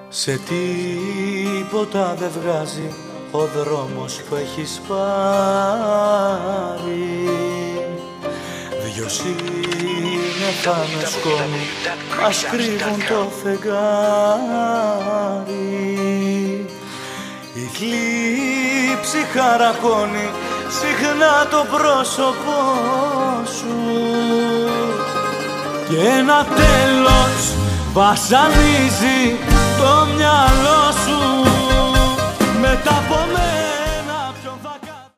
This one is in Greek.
Σε τίποτα δεν βγάζει ο δρόμος που έχεις πάρει. Δυο σύννεφα με σκόνη μας κρύβουν το φεγγάρι. Η θλίψη χαρακώνει συχνά το πρόσωπό σου και ένα τέλος βασανίζει το μυαλό σου. Με τα